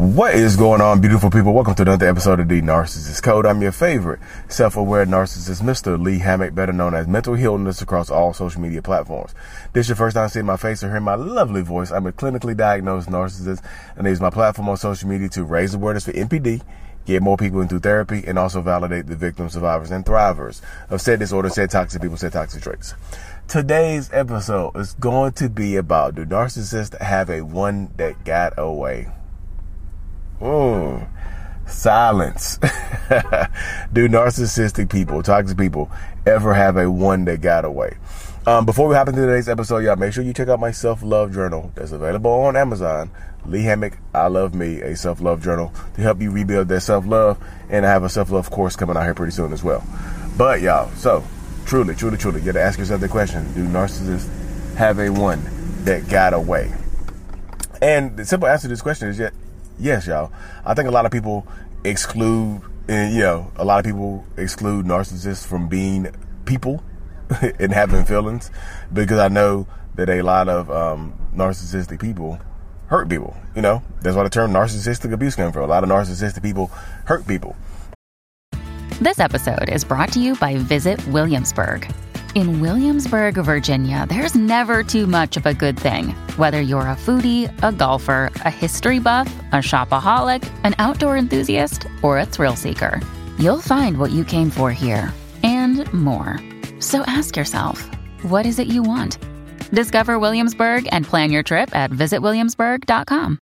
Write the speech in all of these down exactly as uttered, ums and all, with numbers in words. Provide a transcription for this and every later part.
What is going on, beautiful people? Welcome to another episode of The Narcissist Code. I'm your favorite self-aware narcissist, Mister Lee Hammock, better known as Mental Healness across all social media platforms. This is your first time seeing my face or hearing my lovely voice. I'm a clinically diagnosed narcissist, and I use my platform on social media to raise awareness for N P D, get more people into therapy, and also validate the victims, survivors, and thrivers of said disorder, said toxic people, said toxic traits. Today's episode is going to be about, do narcissists have a one that got away? Mm, silence. Do narcissistic people, toxic people, ever have a one that got away? Um, before we hop into today's episode, y'all, make sure you check out my self-love journal that's available on Amazon. Lee Hammock, I Love Me, a self-love journal to help you rebuild that self-love. And I have a self-love course coming out here pretty soon as well. But y'all, so truly, truly, truly, you got to ask yourself the question, do narcissists have a one that got away? And the simple answer to this question is yet. Yes, y'all. I think a lot of people exclude, and you know, a lot of people exclude narcissists from being people and having feelings, because I know that a lot of um, narcissistic people hurt people. You know, that's why the term narcissistic abuse came from. A lot of narcissistic people hurt people. This episode is brought to you by Visit Williamsburg. In Williamsburg, Virginia, there's never too much of a good thing. Whether you're a foodie, a golfer, a history buff, a shopaholic, an outdoor enthusiast, or a thrill seeker, you'll find what you came for here and more. So ask yourself, what is it you want? Discover Williamsburg and plan your trip at visit williamsburg dot com.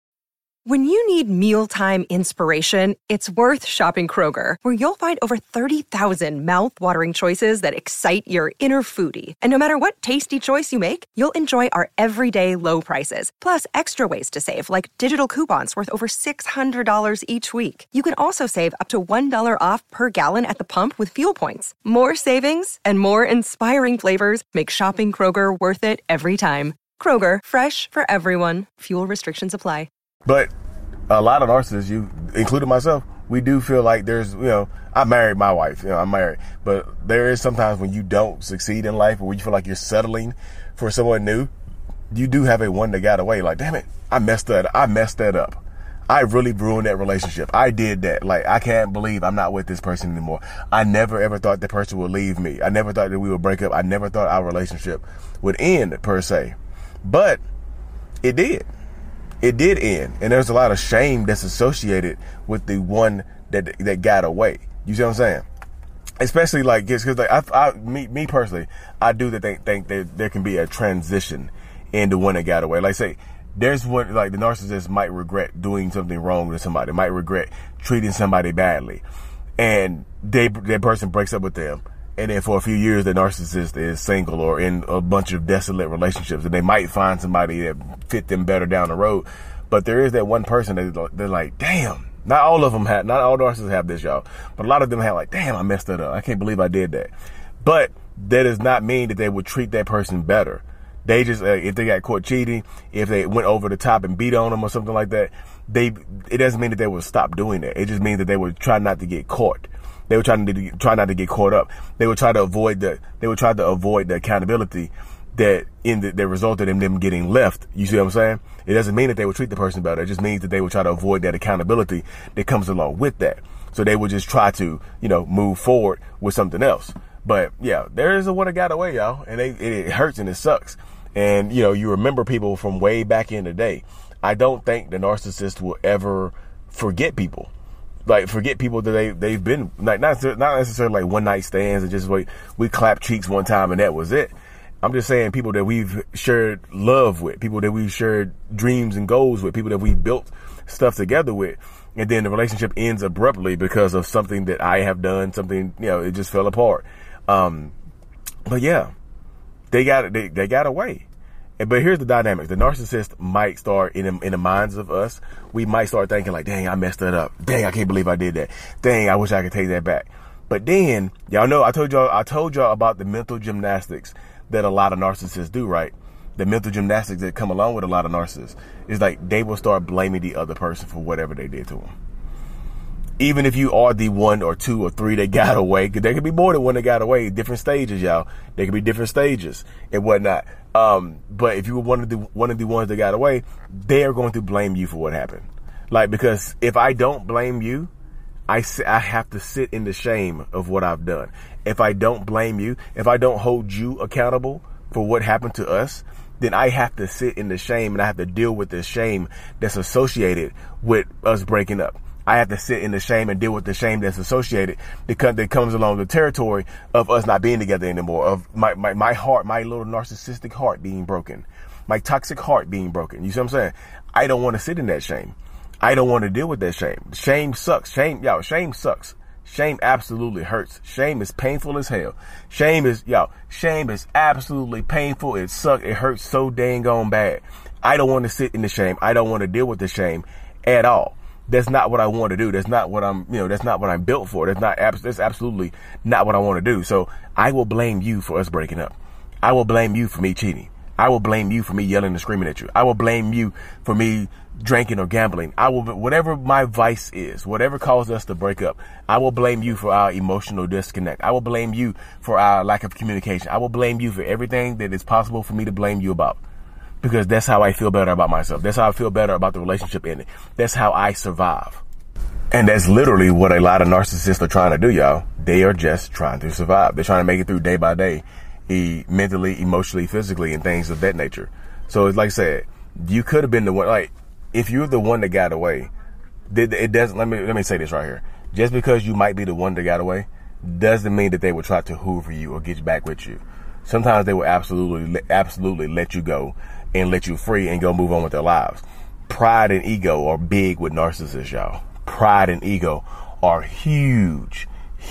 When you need mealtime inspiration, it's worth shopping Kroger, where you'll find over thirty thousand mouth-watering choices that excite your inner foodie. And no matter what tasty choice you make, you'll enjoy our everyday low prices, plus extra ways to save, like digital coupons worth over six hundred dollars each week. You can also save up to one dollar off per gallon at the pump with fuel points. More savings and more inspiring flavors make shopping Kroger worth it every time. Kroger, fresh for everyone. Fuel restrictions apply. But a lot of narcissists, you including myself, we do feel like there's, you know, I married my wife, you know, I'm married, but there is sometimes when you don't succeed in life, or when you feel like you're settling for someone new, you do have a one that got away. Like, damn it, I messed that, I messed that up. I really ruined that relationship. I did that. Like, I can't believe I'm not with this person anymore. I never ever thought the person would leave me. I never thought that we would break up. I never thought our relationship would end, per se, but it did. It did end, and there's a lot of shame that's associated with the one that that got away. You see what I'm saying? Especially like, because like I, I, me, me personally, I do that think, think that there can be a transition in the one that got away. Like, say, there's one, like, the narcissist might regret doing something wrong to somebody, might regret treating somebody badly, and they that person breaks up with them. And then for a few years, the narcissist is single or in a bunch of desolate relationships, and they might find somebody that fit them better down the road. But there is that one person that they're like, damn, not all of them have, not all narcissists have this, y'all, but a lot of them have like, damn, I messed that up. I can't believe I did that. But that does not mean that they would treat that person better. They just, uh, if they got caught cheating, if they went over the top and beat on them or something like that, they, it doesn't mean that they would stop doing that. It just means that they would try not to get caught. They were trying to try not to get caught up. They would try to avoid the. They would try to avoid the accountability that in the, that resulted in them getting left. You see what I'm saying? It doesn't mean that they would treat the person better. It just means that they would try to avoid that accountability that comes along with that. So they would just try to, you know, move forward with something else. But yeah, there is a one that got away, y'all, and they, it hurts and it sucks. And you know, you remember people from way back in the day. I don't think the narcissist will ever forget people. Like, forget people that they, they've been, like, not, not necessarily like one night stands and just wait, we clap cheeks one time and that was it. I'm just saying people that we've shared love with, people that we've shared dreams and goals with, people that we've built stuff together with. And then the relationship ends abruptly because of something that I have done, something, you know, it just fell apart. Um, but yeah, they got, they, they got away. But here's the dynamic. The narcissist might start in the, in the minds of us. We might start thinking like, dang, I messed that up. Dang, I can't believe I did that. Dang, I wish I could take that back. But then, y'all know, I told y'all, I told y'all about the mental gymnastics that a lot of narcissists do, right? The mental gymnastics that come along with a lot of narcissists is like they will start blaming the other person for whatever they did to them. Even if you are the one or two or three that got away, because there could be more than one that got away, different stages, y'all. There could be different stages and whatnot. Um, but if you were one of the one of the ones that got away, they are going to blame you for what happened. Like, because if I don't blame you, I, I have to sit in the shame of what I've done. If I don't blame you, if I don't hold you accountable for what happened to us, then I have to sit in the shame, and I have to deal with the shame that's associated with us breaking up. I have to sit in the shame and deal with the shame that's associated because that comes along the territory of us not being together anymore, of my, my, my heart, my little narcissistic heart being broken, my toxic heart being broken. You see what I'm saying? I don't want to sit in that shame. I don't want to deal with that shame. Shame sucks. Shame, yo, shame sucks. Shame absolutely hurts. Shame is painful as hell. Shame is, yo, shame is absolutely painful. It sucks. It hurts so dang on bad. I don't want to sit in the shame. I don't want to deal with the shame at all. That's not what I want to do. That's not what I'm, you know, that's not what I'm built for. That's not, that's absolutely not what I want to do. So I will blame you for us breaking up. I will blame you for me cheating. I will blame you for me yelling and screaming at you. I will blame you for me drinking or gambling. I will, whatever my vice is, whatever caused us to break up, I will blame you for our emotional disconnect. I will blame you for our lack of communication. I will blame you for everything that is possible for me to blame you about, because that's how I feel better about myself. That's how I feel better about the relationship ending. That's how I survive. And that's literally what a lot of narcissists are trying to do, y'all. They are just trying to survive. They're trying to make it through day by day, e- mentally, emotionally, physically, and things of that nature. So it's like I said, you could have been the one, like, if you're the one that got away, it doesn't, let me, let me say this right here. Just because you might be the one that got away doesn't mean that they will try to hoover you or get back with you. Sometimes they will absolutely, absolutely let you go and let you free and go move on with their lives. Pride and ego are big with narcissists, y'all. Pride and ego are huge,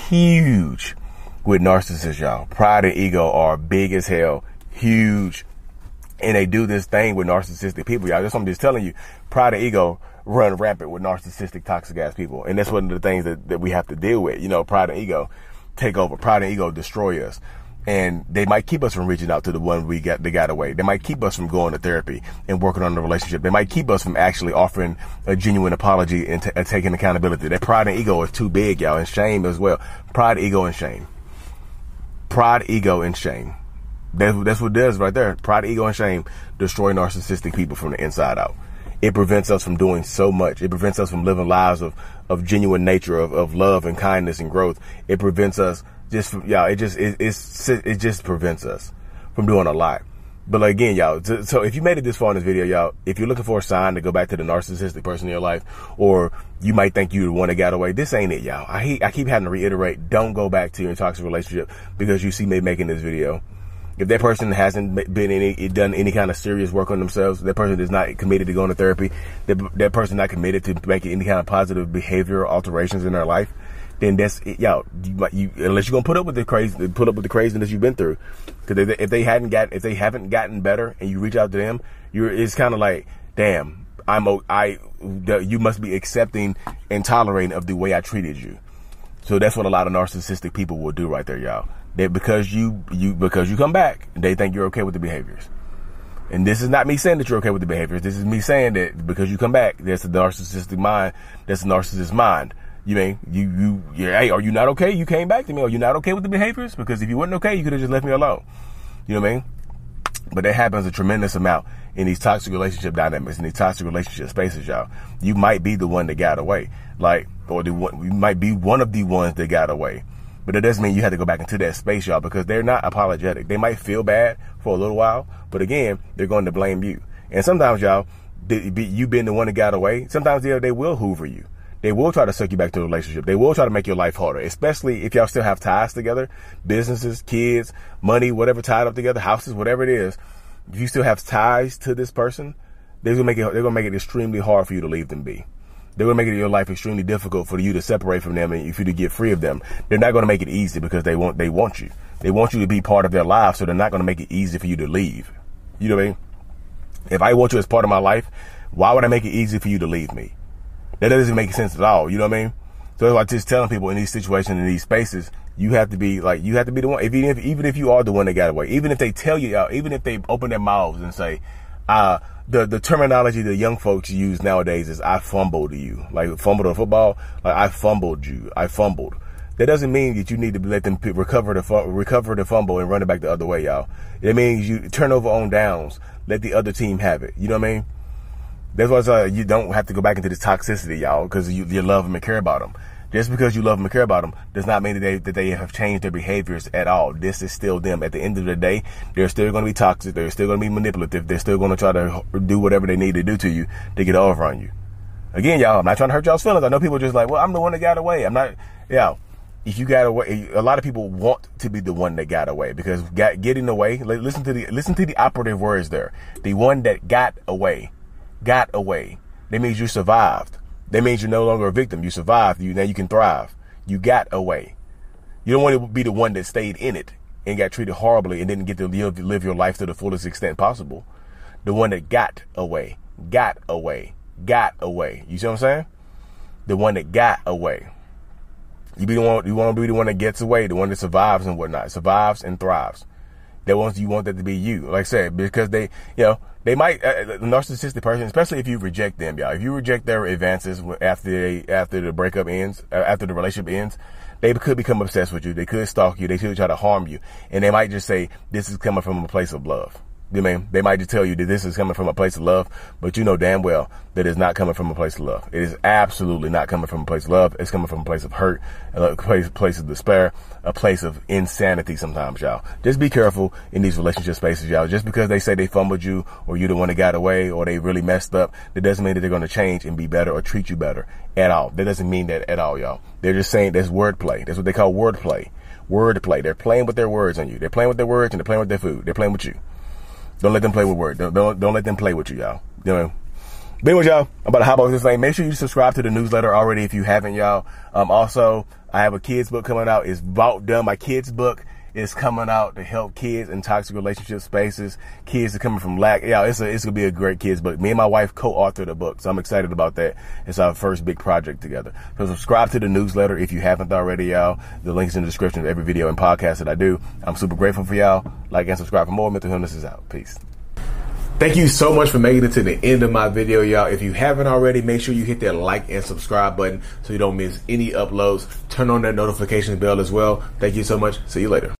huge with narcissists, y'all. Pride and ego are big as hell, huge. And they do this thing with narcissistic people, y'all. That's what I'm just telling you. Pride and ego run rampant with narcissistic, toxic ass people. And that's one of the things that, that we have to deal with. You know, pride and ego take over. Pride and ego destroy us. And they might keep us from reaching out to the one we got, they got away. They might keep us from going to therapy and working on the relationship. They might keep us from actually offering a genuine apology and, t- and taking accountability. That pride and ego is too big, y'all, and shame as well. Pride, ego, and shame. Pride, ego, and shame. That's, that's what it does right there. Pride, ego, and shame destroy narcissistic people from the inside out. It prevents us from doing so much. It prevents us from living lives of, of genuine nature, of, of love and kindness and growth. It prevents us just from, y'all, it just, it, it's, it just prevents us from doing a lot. But like, again, y'all, so, so if you made it this far in this video, y'all, if you're looking for a sign to go back to the narcissistic person in your life, or you might think you're the one that got away, this ain't it, y'all. I hate, I keep having to reiterate, don't go back to your toxic relationship because you see me making this video. If that person hasn't been any, done any kind of serious work on themselves, that person is not committed to going to therapy, that, that person not committed to making any kind of positive behavioral alterations in their life, then that's it, y'all. You, you, unless you're gonna put up with the crazy, put up with the craziness you've been through, because if, if they hadn't got, if they haven't gotten better, and you reach out to them, you're, it's kind of like, damn, I'm, I, you must be accepting and tolerating of the way I treated you. So that's what a lot of narcissistic people will do right there, y'all. That because you, you, because you come back, they think you're okay with the behaviors. And this is not me saying that you're okay with the behaviors. This is me saying that because you come back, that's a narcissistic mind. That's a narcissist mind. You mean, you, you, yeah, hey, are you not okay? You came back to me. Are you not okay with the behaviors? Because if you weren't okay, you could have just left me alone. You know what I mean? But that happens a tremendous amount in these toxic relationship dynamics, in these toxic relationship spaces, y'all. You might be the one that got away. Like, or the one, you might be one of the ones that got away. But it doesn't mean you have to go back into that space, y'all, because they're not apologetic. They might feel bad for a little while, but again, they're going to blame you. And sometimes, y'all, they, be, you being the one that got away, sometimes they, they will hoover you. They will try to suck you back to the relationship. They will try to make your life harder, especially if y'all still have ties together, businesses, kids, money, whatever tied up together, houses, whatever it is. If you still have ties to this person, they're gonna make it, they're gonna make it extremely hard for you to leave them be. They're going to make it your life extremely difficult for you to separate from them and for you to get free of them. They're not going to make it easy because they want, they want you. They want you to be part of their lives, so they're not going to make it easy for you to leave. You know what I mean? If I want you as part of my life, why would I make it easy for you to leave me? That doesn't make sense at all. You know what I mean? So that's why I'm just telling people in these situations, in these spaces, you have to be like, you have to be the one. If, even if, even if you are the one that got away, even if they tell you, even if they open their mouths and say, uh, The, the terminology the young folks use nowadays is I fumbled you. Like fumbled on football, like I fumbled you. I fumbled. That doesn't mean that you need to let them recover the recover the fumble and run it back the other way, y'all. It means you turn over on downs, let the other team have it. You know what I mean? That's why uh, you don't have to go back into this toxicity, y'all, because you, you love them and care about them. Just because you love them and care about them does not mean that they, that they have changed their behaviors at all. This is still them. At the end of the day, they're still going to be toxic. They're still going to be manipulative. They're still going to try to do whatever they need to do to you to get over on you. Again, y'all, I'm not trying to hurt y'all's feelings. I know people are just like, well, I'm the one that got away. I'm not, yeah. If you got away, a lot of people want to be the one that got away, because got, getting away, listen to the, listen to the operative words there. The one that got away, got away. That means you survived. That means you're no longer a victim. You survived. You now you can thrive. You got away. You don't want to be the one that stayed in it and got treated horribly and didn't get to live, live your life to the fullest extent possible. The one that got away, got away, got away. You see what I'm saying? The one that got away. You be the one. You want to be the one that gets away, the one that survives and whatnot, survives and thrives. That wants you want that to be you. Like I said, because they, you know. They might, uh, a narcissistic person, especially if you reject them, y'all. If you reject their advances after they, after the breakup ends, uh, after the relationship ends, they could become obsessed with you. They could stalk you. They could try to harm you. And they might just say, this is coming from a place of love. You know what I mean? They might just tell you that this is coming from a place of love, but you know damn well that it's not coming from a place of love. It is absolutely not coming from a place of love. It's coming from a place of hurt, a place, place of despair, a place of insanity sometimes, y'all. Just be careful in these relationship spaces, y'all. Just because they say they fumbled you, or you're the one that got away, or they really messed up, that doesn't mean that they're going to change and be better or treat you better at all. That doesn't mean that at all, y'all. They're just saying that's wordplay. That's what they call wordplay. Wordplay. They're playing with their words on you. They're playing with their words and they're playing with their food. They're playing with you. Don't let them play with words. Don't, don't, don't let them play with you, y'all. You know. But anyways, y'all, I'm about to hop off this thing. Make sure you subscribe to the newsletter already if you haven't, y'all. Um, also, I have a kids book coming out. It's about done. My kids book is coming out to help kids in toxic relationship spaces. Kids are coming from lack. Yeah, it's a, it's gonna be a great kids book. Me and my wife co-authored the book, so I'm excited about that. It's our first big project together. So subscribe to the newsletter if you haven't already, y'all. The link's in the description of every video and podcast that I do. I'm super grateful for y'all. Like and subscribe for more. Mental Healness is out. Peace. Thank you so much for making it to the end of my video, y'all. If you haven't already, make sure you hit that like and subscribe button so you don't miss any uploads. Turn on that notification bell as well. Thank you so much. See you later.